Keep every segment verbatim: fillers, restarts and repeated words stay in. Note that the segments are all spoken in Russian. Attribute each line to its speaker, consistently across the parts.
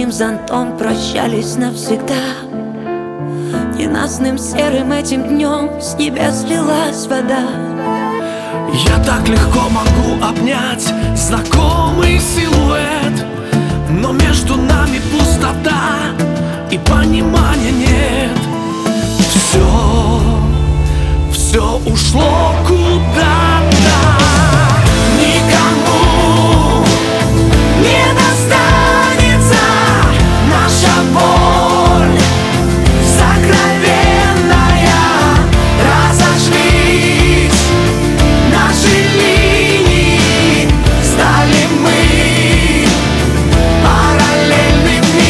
Speaker 1: одним зонтом прощались навсегда. Ненастным серым этим днем с небес лилась вода.
Speaker 2: Я так легко могу обнять знакомый силуэт, но между нами пустота и понимания нет. Все, все ушло куда-то. Никому не достанется наша боль сокровенная. Разошлись наши линии, стали мы параллельными.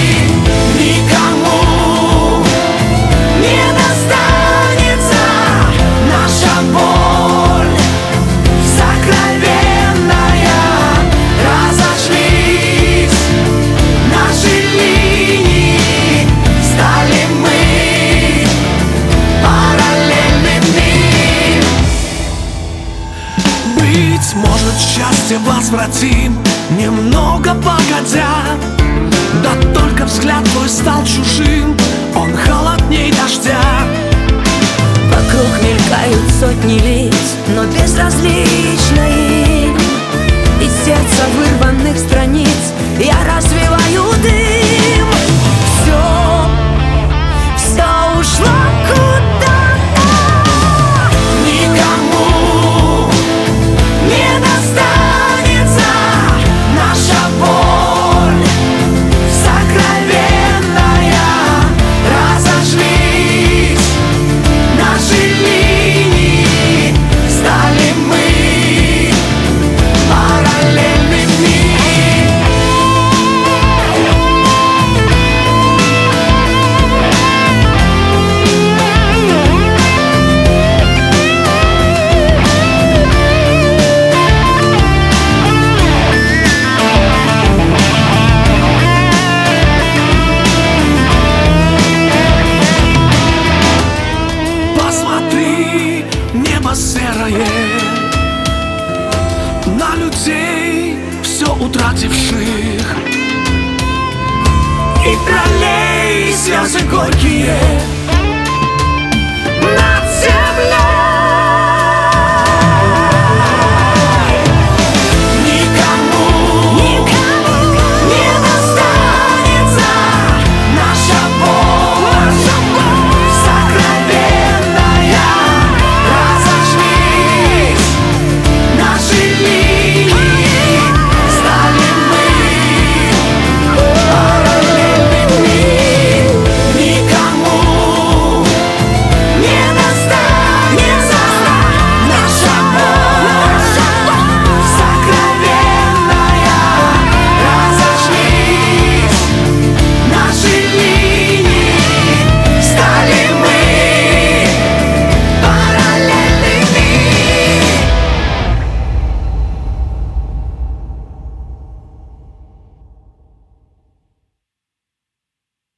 Speaker 2: Никому не достанется наша боль сокровенная. Разошлись наши линии, стали мы параллельными. Быть может, счастье возвратим немного погодя. Да только взгляд твой стал чужим, он холодней дождя.
Speaker 1: Вокруг мелькают сотни лиц, но безразлично им. Из сердца вырванных страниц я развиваю дым. Все, все ушло куда-то.
Speaker 2: Никому не достанется наша боль сокровенная. Разошлись наши линии, стали мы параллельными. Посмотри, небо серое, на людей, все утративших, и пролей слезы горькие